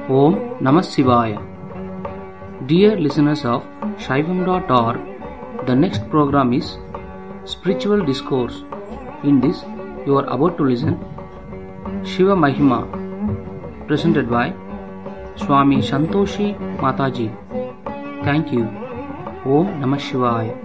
Om Namah Shivaya. Dear listeners of Shaivam.org, the next program is Spiritual Discourse. In this, you are about to listen Shiva Mahima, presented by Swami Santoshi Mataji. Thank you. Om Namah Shivaya.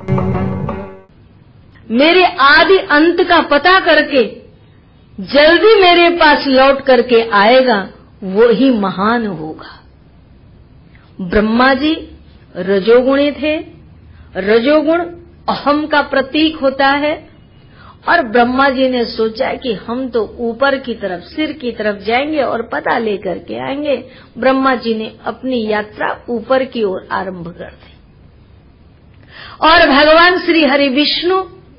मेरे आदि अंत का पता करके जल्दी मेरे पास लौट करके आएगा, वो ही महान होगा। ब्रह्मा जी रजोगुणी थे। रजोगुण अहम का प्रतीक होता है और ब्रह्मा जी ने सोचा कि हम तो ऊपर की तरफ, सिर की तरफ जाएंगे और पता लेकर के आएंगे। ब्रह्मा जी ने अपनी यात्रा ऊपर की ओर आरंभ कर दी और भगवान श्री हरि विष्णु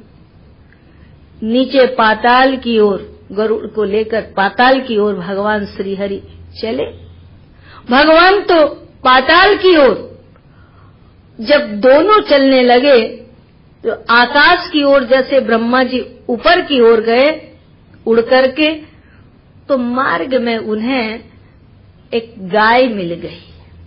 नीचे पाताल की ओर, गरुड़ को लेकर पाताल की ओर भगवान श्री हरि चले। भगवान तो पाताल की ओर जब दोनों चलने लगे तो आकाश की ओर जैसे ब्रह्मा जी ऊपर की ओर गए उड़ करके, तो मार्ग में उन्हें एक गाय मिल गई।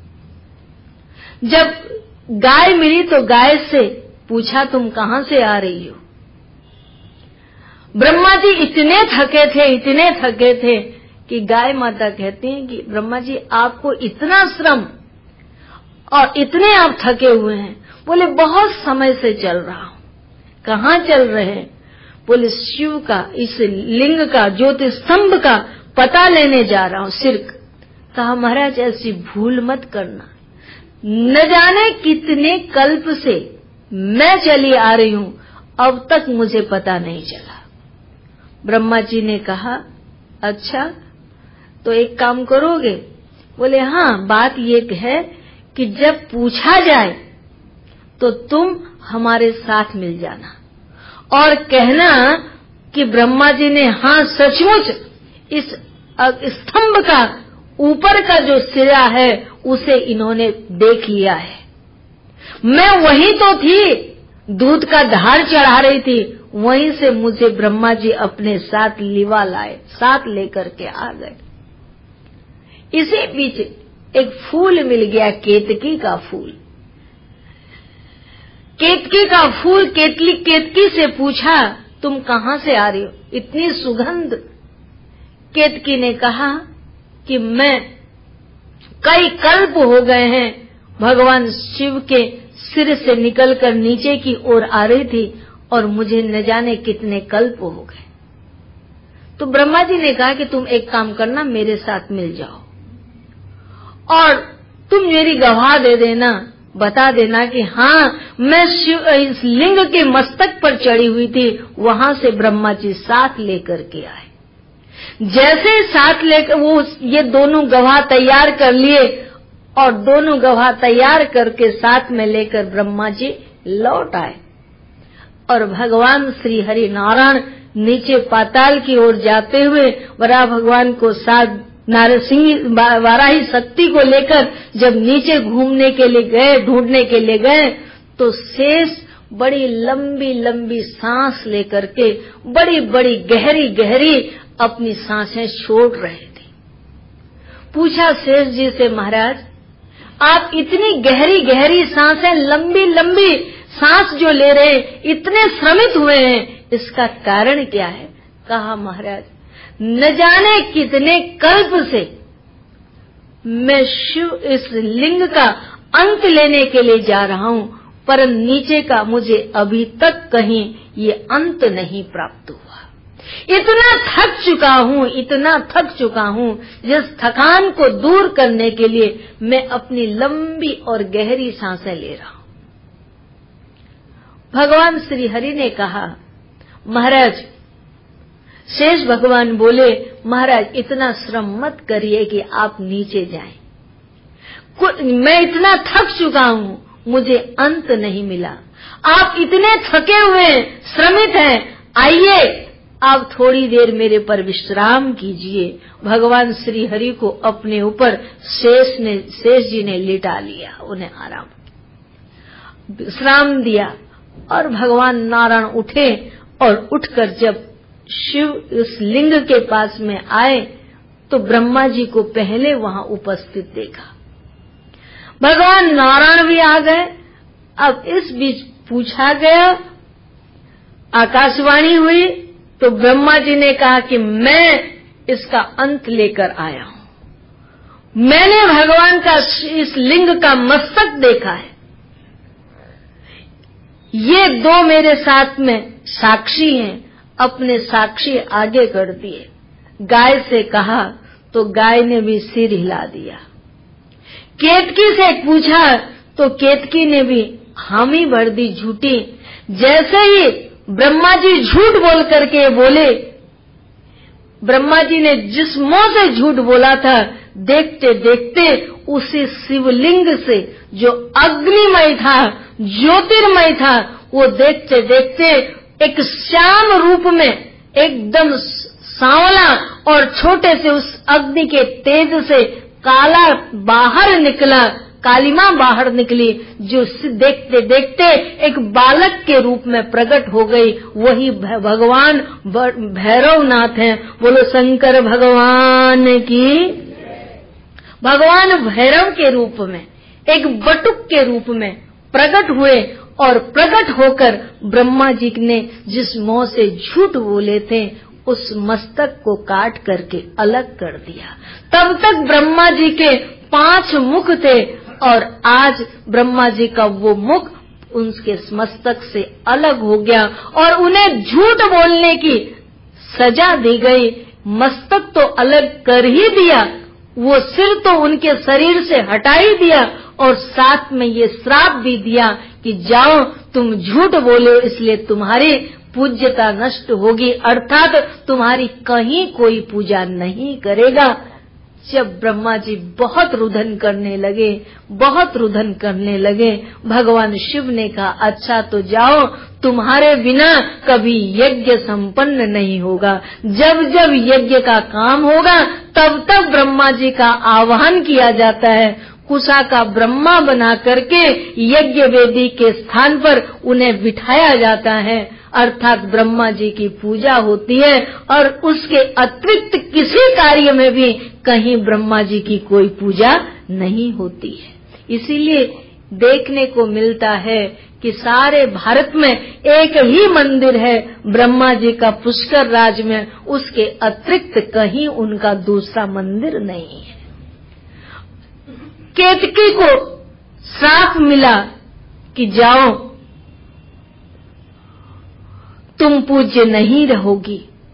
जब गाय मिली तो गाय से पूछा, तुम कहां से आ रही हो? ब्रह्मा जी इतने थके थे कि गाय माता कहती हैं कि ब्रह्मा जी आपको इतना श्रम और इतने आप थके हुए हैं। बोले बहुत समय से चल रहा हूं। कहां चल रहे हैं? बोले शिव का, इस लिंग का, ज्योति स्तंभ का पता लेने जा रहा हूं। सिर कहा, महाराज ऐसी भूल मत करना, न जाने कितने कल्प से मैं चली आ रही हूं, अब तक मुझे पता नहीं चला। ब्रह्मा जी ने कहा, अच्छा तो एक काम करोगे? बोले हाँ, बात ये है कि जब पूछा जाए तो तुम हमारे साथ मिल जाना और कहना कि ब्रह्मा जी ने हाँ सचमुच इस स्तंभ का ऊपर का जो सिरा है उसे इन्होंने देख लिया है। मैं वही तो थी, दूध का धार चढ़ा रही थी, वहीं से मुझे ब्रह्मा जी अपने साथ लिवा लाए, साथ लेकर के आ गए। इसी बीच एक फूल मिल गया, केतकी का फूल। केतकी का फूल केतकी से पूछा, तुम कहां से आ रही हो, इतनी सुगंध? केतकी ने कहा कि मैं कई कल्प हो गए हैं, भगवान शिव के सिर से निकलकर नीचे की ओर आ रही थी और मुझे न जाने कितने कल्प हो गए। तो ब्रह्मा जी ने कहा कि तुम एक काम करना, मेरे साथ मिल जाओ और तुम मेरी गवाह दे देना, बता देना कि हाँ मैं शिव इस लिंग के मस्तक पर चढ़ी हुई थी, वहां से ब्रह्मा जी साथ लेकर के आए। जैसे साथ लेकर वो ये दोनों गवाह तैयार कर लिए और दोनों गवाह तैयार करके साथ में लेकर ब्रह्मा जी लौट आए और भगवान श्री हरि नारायण नीचे पाताल की ओर जाते हुए वराह भगवान को साथ नारसिंह वाराही शक्ति को लेकर जब नीचे घूमने के लिए गए, ढूंढने के लिए गए, तो शेष बड़ी लंबी लंबी सांस लेकर के बड़ी बड़ी गहरी गहरी अपनी सांसें छोड़ रहे थे। पूछा शेष जी से, महाराज आप इतनी गहरी गहरी सांसें, लंबी लंबी सांस जो ले रहे हैं, इतने श्रमित हुए हैं, इसका कारण क्या है? कहा, महाराज न जाने कितने कल्प से मैं शिव इस लिंग का अंत लेने के लिए जा रहा हूं, पर नीचे का मुझे अभी तक कहीं ये अंत नहीं प्राप्त हुआ। इतना थक चुका हूं, जिस थकान को दूर करने के लिए मैं अपनी लंबी और गहरी सांसें ले रहा हूं। भगवान श्री हरि ने कहा, महाराज, शेष भगवान बोले, महाराज इतना श्रम मत करिए कि आप नीचे जाएं। मैं इतना थक चुका हूं, मुझे अंत नहीं मिला। आप इतने थके हुए हैं, श्रमित हैं, आइए आप थोड़ी देर मेरे पर विश्राम कीजिए। भगवान श्री हरि को अपने ऊपर शेष जी ने लिटा लिया, उन्हें आराम विश्राम दिया और भगवान नारायण उठे और उठकर जब शिव उस लिंग के पास में आए तो ब्रह्मा जी को पहले वहां उपस्थित देखा। भगवान नारायण भी आ गए। अब इस बीच पूछा गया, आकाशवाणी हुई, तो ब्रह्मा जी ने कहा कि मैं इसका अंत लेकर आया हूं। मैंने भगवान का इस लिंग का मस्तक देखा है। ये दो मेरे साथ में साक्षी हैं। अपने साक्षी आगे कर दिए। गाय से कहा तो गाय ने भी सिर हिला दिया। केतकी से पूछा तो केतकी ने भी हामी भर दी झूठी। जैसे ही ब्रह्मा जी झूठ बोल करके बोले, ब्रह्मा जी ने जिस मुंह से झूठ बोला था, देखते देखते उसी शिवलिंग से जो अग्निमय था, ज्योतिर्मय था, वो देखते देखते एक श्याम रूप में एकदम सांवला और छोटे से उस अग्नि के तेज से काला बाहर निकला, कालिमा बाहर निकली, जो देखते देखते एक बालक के रूप में प्रकट हो गई। वही भगवान भैरवनाथ हैं। बोलो शंकर भगवान की। भगवान भैरव के रूप में, एक बटुक के रूप में प्रकट हुए और प्रकट होकर ब्रह्मा जी ने जिस मुंह से झूठ बोले थे, उस मस्तक को काट करके अलग कर दिया। तब तक ब्रह्मा जी के 5 मुख थे और आज ब्रह्मा जी का वो मुख उनके मस्तक से अलग हो गया और उन्हें झूठ बोलने की सजा दी गई। मस्तक तो अलग कर ही दिया, वो सिर तो उनके शरीर से हटा ही दिया और साथ में ये श्राप भी दिया कि जाओ तुम झूठ बोले, इसलिए तुम्हारी पूज्यता नष्ट होगी, अर्थात तुम्हारी कहीं कोई पूजा नहीं करेगा। जब ब्रह्मा जी बहुत रुदन करने लगे, बहुत रुदन करने लगे, भगवान शिव ने कहा, अच्छा तो जाओ, तुम्हारे बिना कभी यज्ञ संपन्न नहीं होगा। जब जब यज्ञ का काम होगा तब तब ब्रह्मा जी का आवाहन किया जाता है। कुशा का ब्रह्मा बना करके यज्ञ वेदी के स्थान पर उन्हें बिठाया जाता है, अर्थात ब्रह्मा जी की पूजा होती है और उसके अतिरिक्त किसी कार्य में भी कहीं ब्रह्मा जी की कोई पूजा नहीं होती है। इसीलिए देखने को मिलता है कि सारे भारत में एक ही मंदिर है ब्रह्मा जी का पुष्कर राज में, उसके अतिरिक्त कहीं उनका दूसरा मंदिर नहीं है। केतकी को श्राप मिला कि जाओ तुम पूज्य नहीं रहोगी।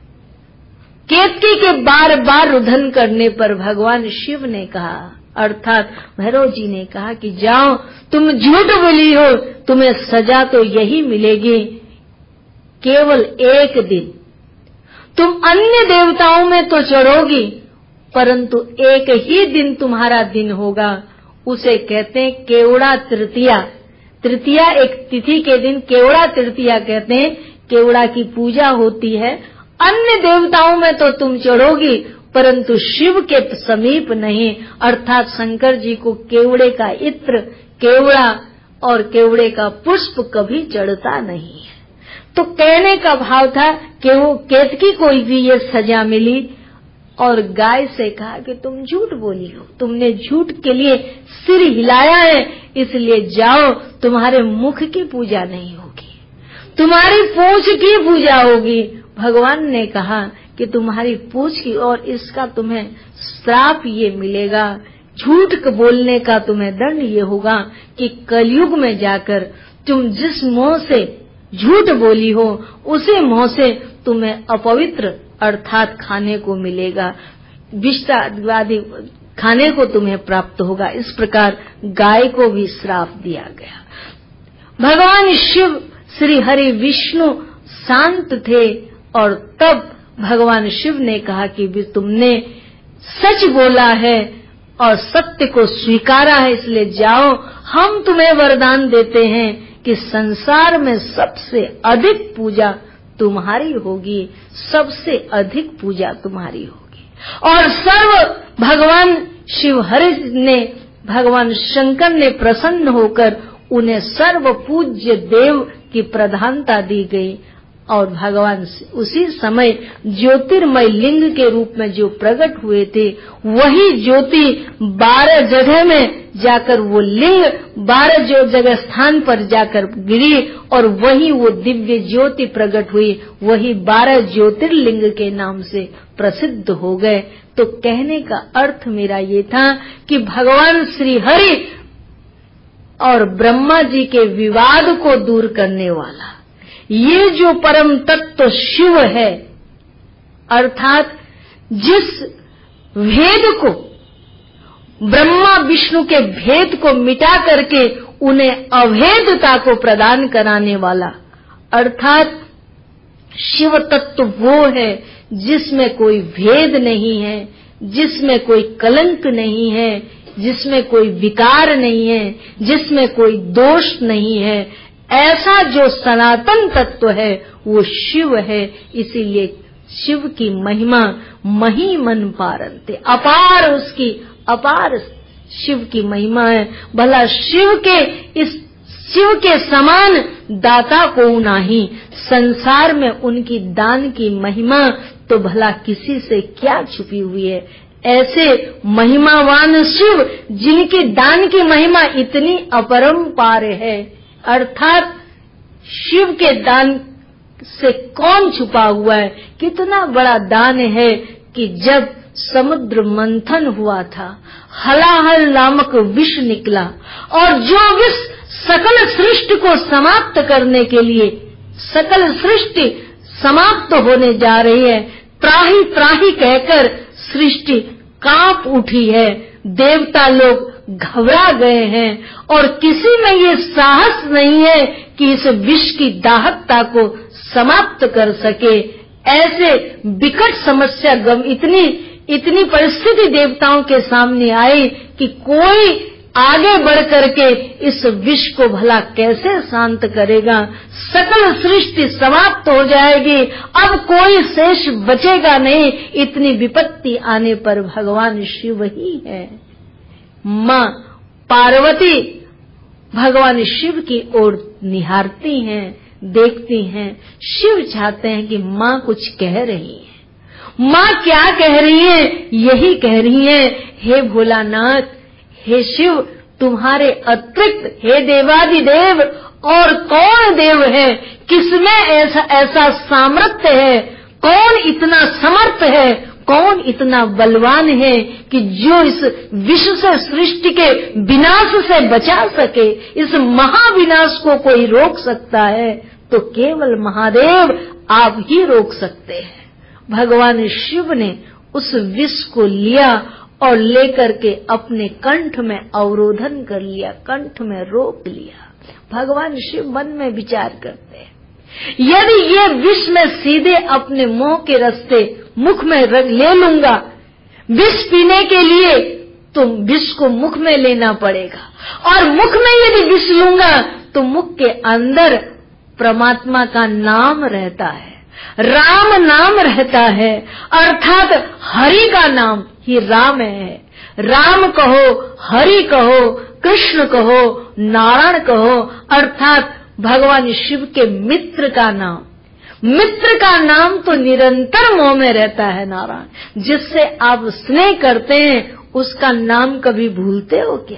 केतकी के बार बार रुदन करने पर भगवान शिव ने कहा, अर्थात भैरव जी ने कहा कि जाओ तुम झूठ बोली हो, तुम्हें सजा तो यही मिलेगी, केवल एक दिन। तुम अन्य देवताओं में तो चढ़ोगी, परंतु एक ही दिन तुम्हारा दिन होगा, उसे कहते हैं केवड़ा तृतीया। तृतीया एक तिथि के दिन केवड़ा तृतीया कहते हैं, केवड़ा की पूजा होती है। अन्य देवताओं में तो तुम चढ़ोगी, परंतु शिव के समीप नहीं, अर्थात शंकर जी को केवड़े का इत्र, केवड़ा और केवड़े का पुष्प कभी चढ़ता नहीं है। तो कहने का भाव था कि वो केतकी को भी ये सजा मिली और गाय से कहा कि तुम झूठ बोली हो, तुमने झूठ के लिए सिर हिलाया है, इसलिए जाओ, तुम्हारे मुख की पूजा नहीं होगी, तुम्हारी पूंछ की पूजा होगी। भगवान ने कहा कि तुम्हारी पूंछ की, और इसका तुम्हें श्राप ये मिलेगा, झूठ बोलने का तुम्हें दंड ये होगा कि कलयुग में जाकर तुम जिस मुंह से झूठ बोली हो उसी मुंह से तुम्हें अपवित्र अर्थात खाने को मिलेगा, विषादी खाने को तुम्हें प्राप्त होगा। इस प्रकार गाय को भी श्राप दिया गया। भगवान शिव श्री हरि विष्णु शांत थे और तब भगवान शिव ने कहा कि भी तुमने सच बोला है और सत्य को स्वीकारा है, इसलिए जाओ, हम तुम्हें वरदान देते हैं कि संसार में सबसे अधिक पूजा तुम्हारी होगी, सबसे अधिक पूजा तुम्हारी होगी। और सर्व भगवान शिव हरि ने, भगवान शंकर ने प्रसन्न होकर उन्हें सर्व पूज्य देव की प्रधानता दी गई। और भगवान उसी समय ज्योतिर्मय लिंग के रूप में जो प्रकट हुए थे, वही ज्योति 12 जगह में जाकर वो लिंग 12 जो जगह स्थान पर जाकर गिरी और वही वो दिव्य ज्योति प्रकट हुई, वही 12 ज्योतिर्लिंग के नाम से प्रसिद्ध हो गए। तो कहने का अर्थ मेरा ये था कि भगवान श्री हरि और ब्रह्मा जी के विवाद को दूर करने वाला ये जो परम तत्व शिव है, अर्थात जिस भेद को, ब्रह्मा विष्णु के भेद को मिटा करके उन्हें अभेदता को प्रदान कराने वाला, अर्थात शिव तत्व वो है जिसमें कोई भेद नहीं है, जिसमें कोई कलंक नहीं है, जिसमें कोई विकार नहीं है, जिसमें कोई दोष नहीं है। ऐसा जो सनातन तत्व है वो शिव है। इसीलिए शिव की महिमा महिमन पारंते, अपार उसकी अपार शिव की महिमा है। भला शिव के समान दाता को नाही, संसार में उनकी दान की महिमा तो भला किसी से क्या छुपी हुई है। ऐसे महिमावान शिव जिनकी दान की महिमा इतनी अपरंपार है, अर्थात शिव के दान से कौन छुपा हुआ है। कितना बड़ा दान है कि जब समुद्र मंथन हुआ था, हलाहल नामक विष निकला और जो विष सकल सृष्टि को समाप्त करने के लिए, सकल सृष्टि समाप्त होने जा रही है, त्राही त्राही कहकर सृष्टि कांप उठी है, देवता लोग घबरा गए हैं और किसी में ये साहस नहीं है कि इस विष की दाहकता को समाप्त कर सके। ऐसे विकट समस्या इतनी परिस्थिति देवताओं के सामने आई कि कोई आगे बढ़ करके इस विष को भला कैसे शांत करेगा। सकल सृष्टि समाप्त हो जाएगी, अब कोई शेष बचेगा नहीं। इतनी विपत्ति आने पर भगवान शिव ही है। माँ पार्वती भगवान शिव की ओर निहारती हैं, देखती हैं। शिव चाहते हैं कि माँ कुछ कह रही है। माँ क्या कह रही है? यही कह रही है, हे भोलानाथ, हे शिव, तुम्हारे अतिरिक्त हे देवादिदेव और कौन देव है? किसमें ऐसा सामर्थ्य है? कौन इतना समर्थ है? कौन इतना बलवान है कि जो इस विश्व से सृष्टि के विनाश से बचा सके? इस महाविनाश को कोई रोक सकता है तो केवल महादेव आप ही रोक सकते हैं। भगवान शिव ने उस विष को लिया और लेकर के अपने कंठ में अवरोधन कर लिया, कंठ में रोक लिया। भगवान शिव मन में विचार करते हैं, यदि ये विष मैं सीधे अपने मुंह के रास्ते मुख में ले लूंगा, विष पीने के लिए तो विष को मुख में लेना पड़ेगा, और मुख में यदि विष लूंगा तो मुख के अंदर परमात्मा का नाम रहता है, राम नाम रहता है, अर्थात हरि का नाम ही राम है। राम कहो, हरि कहो, कृष्ण कहो, नारायण कहो, अर्थात भगवान शिव के मित्र का नाम। मित्र का नाम तो निरंतर मुंह में रहता है नारायण। जिससे आप स्नेह करते हैं उसका नाम कभी भूलते हो क्या?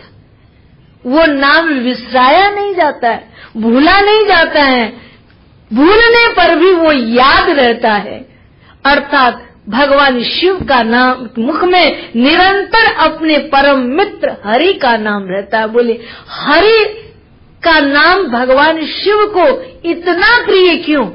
वो नाम विसराया नहीं जाता है, भूला नहीं जाता है, भूलने पर भी वो याद रहता है। अर्थात भगवान शिव का नाम मुख में निरंतर अपने परम मित्र हरि का नाम रहता है। बोले हरि का नाम भगवान शिव को इतना प्रिय क्यों?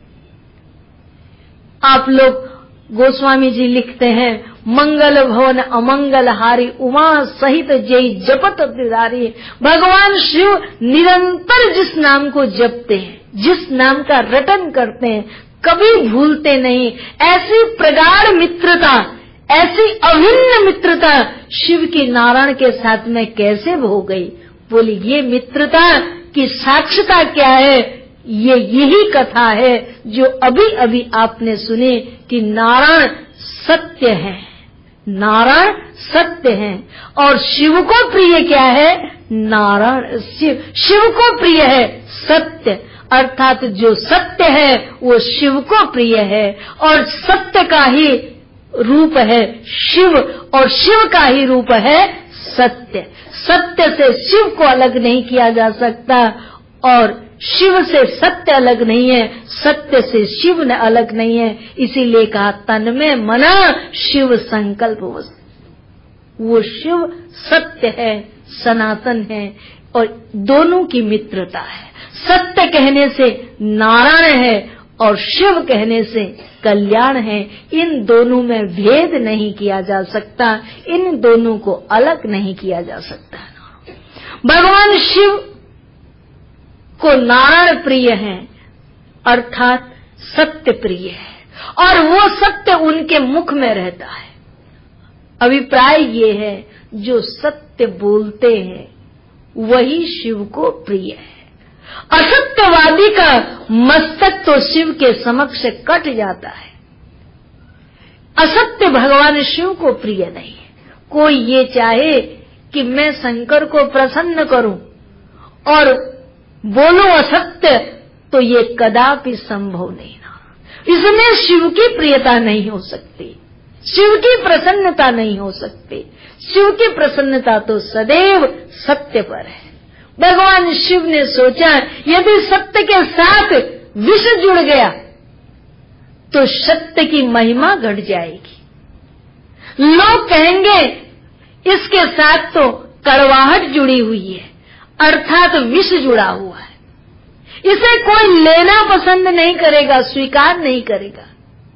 आप लोग गोस्वामी जी लिखते हैं, मंगल भवन अमंगल हारी उमा सहित जय जपत दिदारी। भगवान शिव निरंतर जिस नाम को जपते हैं, जिस नाम का रटन करते हैं, कभी भूलते नहीं। ऐसी प्रगाढ़ मित्रता, ऐसी अभिन्न मित्रता शिव की नारायण के साथ में कैसे हो गई? बोली ये मित्रता की साक्षता क्या है? ये यही कथा है जो अभी अभी आपने सुनी कि नारायण सत्य है, नारायण सत्य है। और शिव को प्रिय क्या है? नारायण शिव को प्रिय है सत्य। अर्थात जो सत्य है वो शिव को प्रिय है, और सत्य का ही रूप है शिव, और शिव का ही रूप है सत्य। सत्य से शिव को अलग नहीं किया जा सकता, और शिव से सत्य अलग नहीं है, सत्य से शिव न अलग नहीं है। इसीलिए कहा तन में मना शिव संकल्प वस्तु। वो शिव सत्य है, सनातन है, और दोनों की मित्रता है। सत्य कहने से नारायण है और शिव कहने से कल्याण है। इन दोनों में भेद नहीं किया जा सकता, इन दोनों को अलग नहीं किया जा सकता। भगवान शिव को नारायण प्रिय है, अर्थात सत्य प्रिय है, और वो सत्य उनके मुख में रहता है। अभिप्राय ये है, जो सत्य बोलते हैं वही शिव को प्रिय है। असत्यवादी का मस्तक तो शिव के समक्ष कट जाता है। असत्य भगवान शिव को प्रिय नहीं है। कोई ये चाहे कि मैं शंकर को प्रसन्न करूं और बोलूं असत्य, तो ये कदापि संभव नहीं ना। इसमें शिव की प्रियता नहीं हो सकती, शिव की प्रसन्नता नहीं हो सकती। शिव की प्रसन्नता तो सदैव सत्य पर है। भगवान शिव ने सोचा, यदि सत्य के साथ विष जुड़ गया तो सत्य की महिमा घट जाएगी। लोग कहेंगे इसके साथ तो कड़वाहट जुड़ी हुई है, अर्थात विष जुड़ा हुआ है, इसे कोई लेना पसंद नहीं करेगा, स्वीकार नहीं करेगा।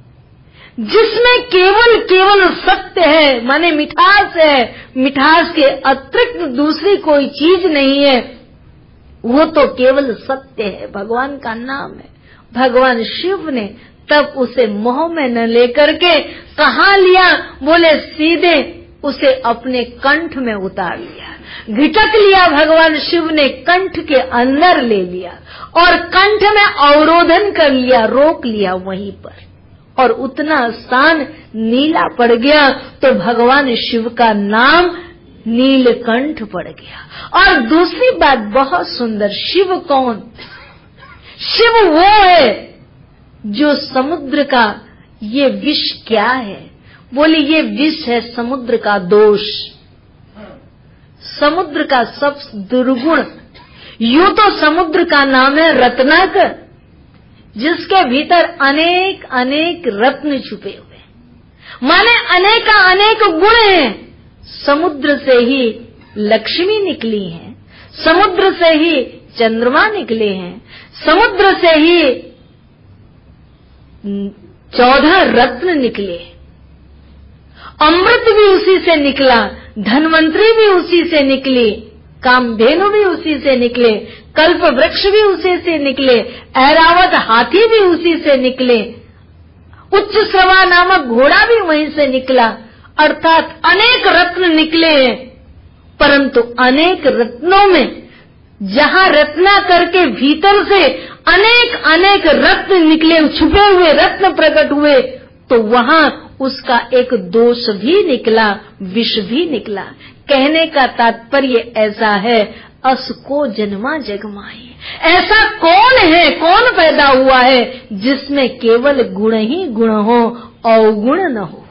जिसमें केवल सत्य है, माने मिठास है, मिठास के अतिरिक्त दूसरी कोई चीज नहीं है, वो तो केवल सत्य है, भगवान का नाम है। भगवान शिव ने तब उसे मोह में न लेकर के कहाँ लिया, बोले सीधे उसे अपने कंठ में उतार लिया, घिटक लिया। भगवान शिव ने कंठ के अंदर ले लिया और कंठ में अवरोधन कर लिया, रोक लिया वहीं पर, और उतना स्थान नीला पड़ गया तो भगवान शिव का नाम नीलकंठ पड़ गया। और दूसरी बात बहुत सुंदर, शिव कौन? शिव वो है जो समुद्र का ये विष क्या है, बोले ये विष है समुद्र का दोष, समुद्र का सब दुर्गुण। यूं तो समुद्र का नाम है रत्नाकर, जिसके भीतर अनेक अनेक रत्न छुपे हुए, माने अनेक गुण हैं। समुद्र से ही लक्ष्मी निकली है, समुद्र से ही चंद्रमा निकले हैं, समुद्र से ही 14 रत्न निकले, अमृत भी उसी से निकला, धन्वंतरी भी उसी से निकली, कामधेनु भी उसी से निकले, कल्प वृक्ष भी उसी से निकले, ऐरावत हाथी भी उसी से निकले, उच्च श्रवा नामक घोड़ा भी वहीं से निकला। अर्थात अनेक रत्न निकले हैं, परंतु अनेक रत्नों में जहां रत्नाकर के भीतर से अनेक रत्न निकले, छुपे हुए रत्न प्रकट हुए, तो वहां उसका एक दोष भी निकला, विष भी निकला। कहने का तात्पर्य ऐसा है, अस को जन्मा जगमाई, ऐसा कौन है, कौन पैदा हुआ है जिसमें केवल गुण ही गुण हो, अवगुण न हो।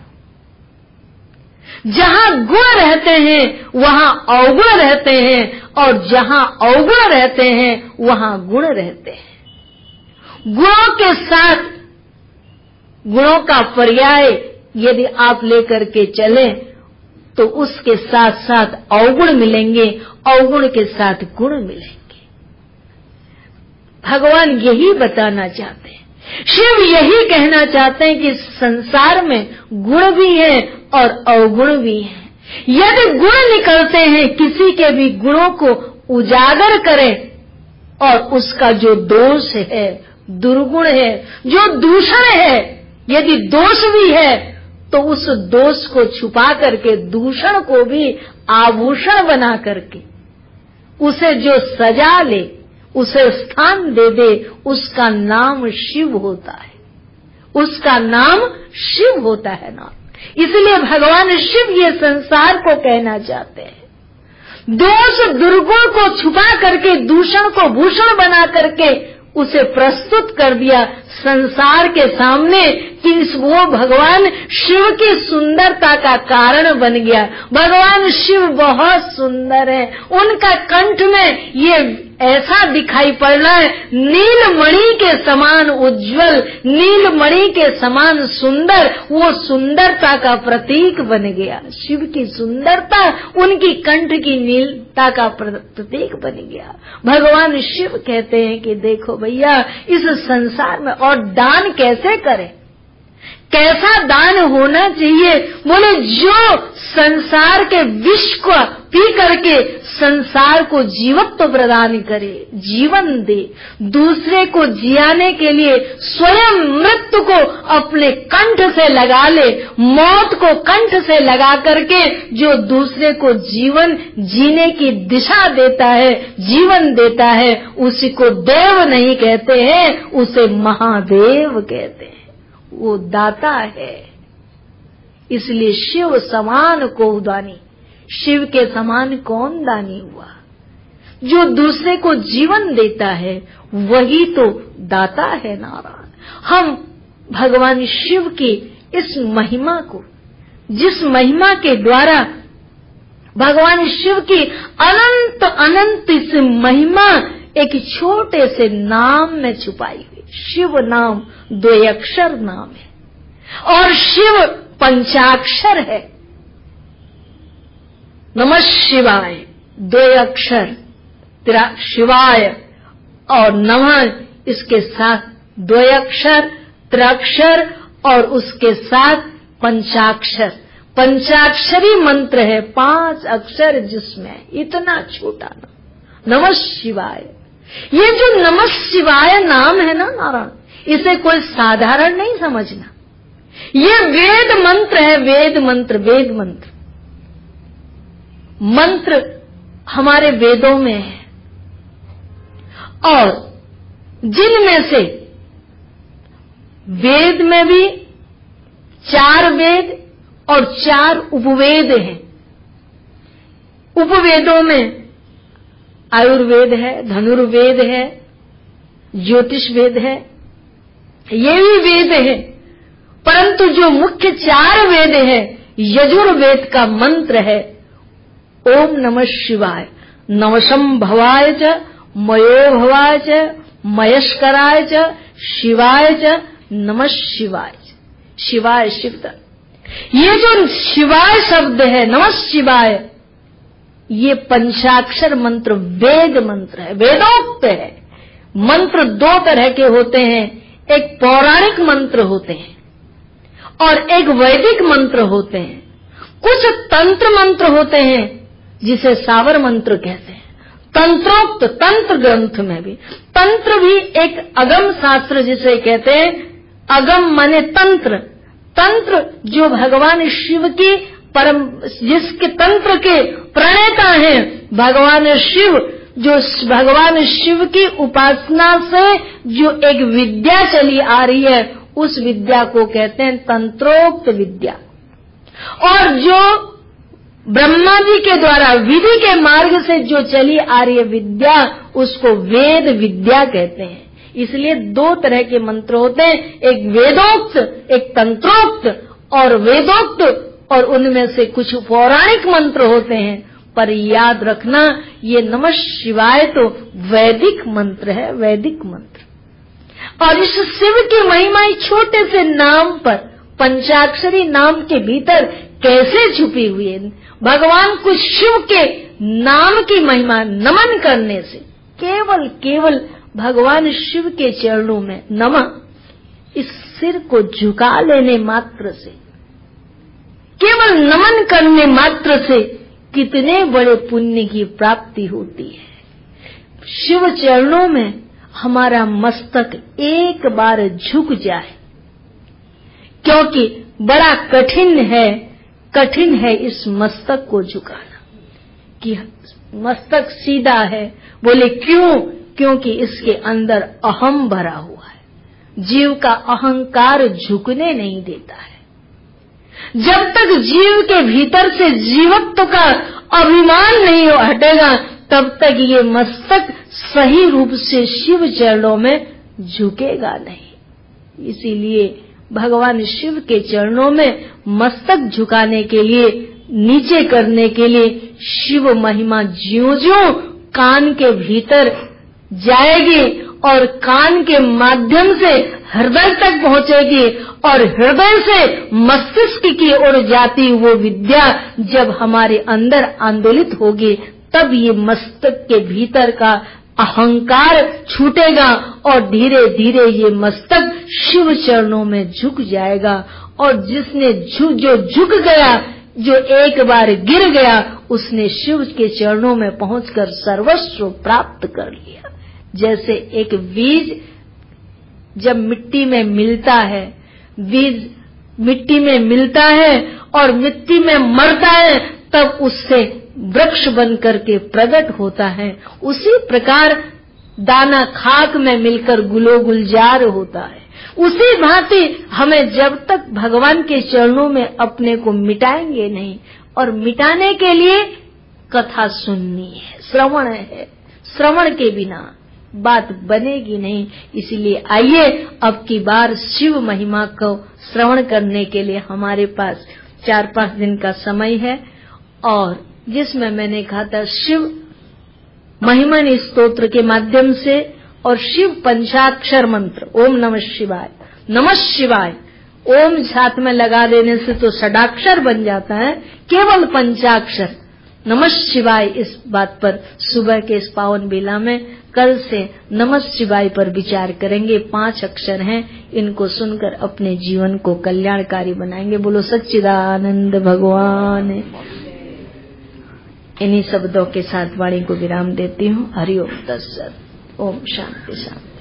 जहां गुण रहते हैं वहां अवगुण रहते हैं, और जहां अवगुण रहते हैं वहां गुण रहते हैं। गुणों के साथ गुणों का पर्याय यदि आप लेकर के चलें तो उसके साथ साथ अवगुण मिलेंगे, अवगुण के साथ गुण मिलेंगे। भगवान यही बताना चाहते हैं, शिव यही कहना चाहते हैं कि संसार में गुण भी है और अवगुण भी है। यदि गुण निकलते हैं, किसी के भी गुणों को उजागर करें और उसका जो दोष है, दुर्गुण है, जो दूषण है, यदि दोष भी है तो उस दोष को छुपा करके, दूषण को भी आभूषण बना करके उसे जो सजा ले, उसे स्थान दे दे, उसका नाम शिव होता है, उसका नाम शिव होता है ना। इसलिए भगवान शिव ये संसार को कहना चाहते हैं, दोष दुर्गुण को छुपा करके, दूषण को भूषण बना करके उसे प्रस्तुत कर दिया संसार के सामने कि वो भगवान शिव की सुंदरता का कारण बन गया। भगवान शिव बहुत सुंदर है, उनका कंठ में ये ऐसा दिखाई पड़ रहा है, नीलमणि के समान उज्जवल, नीलमणि के समान सुंदर, वो सुंदरता का प्रतीक बन गया। शिव की सुंदरता उनकी कंठ की नीलता का प्रतीक बन गया। भगवान शिव कहते हैं कि देखो भैया, इस संसार में और दान कैसे करें, कैसा दान होना चाहिए? बोले जो संसार के विष को पी करके संसार को जीवत्व प्रदान करे, जीवन दे, दूसरे को जियाने के लिए स्वयं मृत्यु को अपने कंठ से लगा ले, मौत को कंठ से लगा करके जो दूसरे को जीवन जीने की दिशा देता है, जीवन देता है, उसी को देव नहीं कहते हैं, उसे महादेव कहते हैं। वो दाता है। इसलिए शिव समान को दानी, शिव के समान कौन दानी हुआ? जो दूसरे को जीवन देता है वही तो दाता है नारायण। हम भगवान शिव की इस महिमा को, जिस महिमा के द्वारा भगवान शिव की अनंत अनंत इस महिमा एक छोटे से नाम में छुपाई हुई। शिव नाम 2 अक्षर नाम है और शिव पंचाक्षर है। नमः शिवाय 2 अक्षर, शिवाय और नमः इसके साथ 2 अक्षर, त्रिअक्षर और उसके साथ पंचाक्षर। पंचाक्षरी मंत्र है, 5 अक्षर जिसमें इतना छोटा नाम नमः शिवाय। ये जो नमः शिवाय नाम है ना नारायण, इसे कोई साधारण नहीं समझना। ये वेद मंत्र है, वेद मंत्र, वेद मंत्र। मंत्र हमारे वेदों में है और जिनमें से वेद में भी 4 वेद और 4 उपवेद हैं। उपवेदों में आयुर्वेद है, धनुर्वेद है, ज्योतिष वेद है, ये भी वेद है। परंतु जो मुख्य 4 वेद है, यजुर्वेद का मंत्र है ओम नमः शिवाय, नवशंभवाय च, मयोभवाय च, मयस्कराय च, शिवाय च, नमः शिवाय। शिवाय शिव। ये जो शिवाय शब्द है, नमः शिवाय, ये पंचाक्षर मंत्र वेद मंत्र है, वेदोक्त है। मंत्र 2 तरह के होते हैं, एक पौराणिक मंत्र होते हैं और एक वैदिक मंत्र होते हैं। कुछ तंत्र मंत्र होते हैं जिसे सावर मंत्र कहते हैं। तंत्रोक्त, तंत्र ग्रंथ में भी, तंत्र भी एक अगम शास्त्र जिसे कहते हैं। अगम माने तंत्र, तंत्र जो भगवान शिव की परम, जिसके तंत्र के प्रणेता हैं भगवान शिव, जो भगवान शिव की उपासना से जो एक विद्या चली आ रही है, उस विद्या को कहते हैं तंत्रोक्त विद्या। और जो ब्रह्मा जी के द्वारा विधि के मार्ग से जो चली आ रही है विद्या, उसको वेद विद्या कहते हैं। इसलिए 2 तरह के मंत्र होते हैं, एक वेदोक्त, एक तंत्रोक्त और वेदोक्त, और उनमें से कुछ पौराणिक मंत्र होते हैं। पर याद रखना, ये नमः शिवाय तो वैदिक मंत्र है, वैदिक मंत्र। और इस शिव की महिमा छोटे से नाम पर, पंचाक्षरी नाम के भीतर कैसे छुपी हुई है। भगवान को शिव के नाम की महिमा नमन करने से, केवल भगवान शिव के चरणों में नमः, इस सिर को झुका लेने मात्र से, केवल नमन करने मात्र से कितने बड़े पुण्य की प्राप्ति होती है। शिव चरणों में हमारा मस्तक एक बार झुक जाए, क्योंकि बड़ा कठिन है इस मस्तक को झुकाना कि मस्तक सीधा है। बोले क्यों? क्योंकि इसके अंदर अहम भरा हुआ है। जीव का अहंकार झुकने नहीं देता है। जब तक जीव के भीतर से जीवत्व का अभिमान नहीं हटेगा, तब तक ये मस्तक सही रूप से शिव चरणों में झुकेगा नहीं। इसीलिए भगवान शिव के चरणों में मस्तक झुकाने के लिए, नीचे करने के लिए शिव महिमा ज्यों-ज्यों कान के भीतर जाएगी और कान के माध्यम से हृदय तक पहुंचेगी और हृदय से मस्तिष्क की ओर जाती वो विद्या जब हमारे अंदर आंदोलित होगी, तब ये मस्तक के भीतर का अहंकार छूटेगा और धीरे धीरे ये मस्तक शिव चरणों में झुक जाएगा। और जिसने जो झुक गया, जो एक बार गिर गया, उसने शिव के चरणों में पहुंचकर सर्वस्व प्राप्त कर लिया। जैसे एक बीज जब मिट्टी में मिलता है, बीज मिट्टी में मिलता है और मिट्टी में मरता है, तब उससे वृक्ष बन करके प्रकट होता है। उसी प्रकार दाना खाक में मिलकर गुलो गुलजार होता है। उसी भांति हमें जब तक भगवान के चरणों में अपने को मिटाएंगे नहीं, और मिटाने के लिए कथा सुननी है, श्रवण है। श्रवण के बिना बात बनेगी नहीं। इसलिए आइए अब की बार शिव महिमा को श्रवण करने के लिए हमारे पास 4-5 दिन का समय है, और जिसमें मैंने कहा था शिव महिमन स्तोत्र के माध्यम से और शिव पंचाक्षर मंत्र ओम नमः शिवाय, नमः शिवाय, ओम साथ में लगा देने से तो षडाक्षर बन जाता है, केवल पंचाक्षर नमः शिवाय। इस बात पर सुबह के इस पावन बेला में कल से नमः शिवाय पर विचार करेंगे। 5 अक्षर हैं, इनको सुनकर अपने जीवन को कल्याणकारी बनाएंगे। बोलो सच्चिदानंद भगवान। इन्हीं शब्दों के साथ वाणी को विराम देती हूँ। हरि ओम तत्सत। ओम शांति शांति।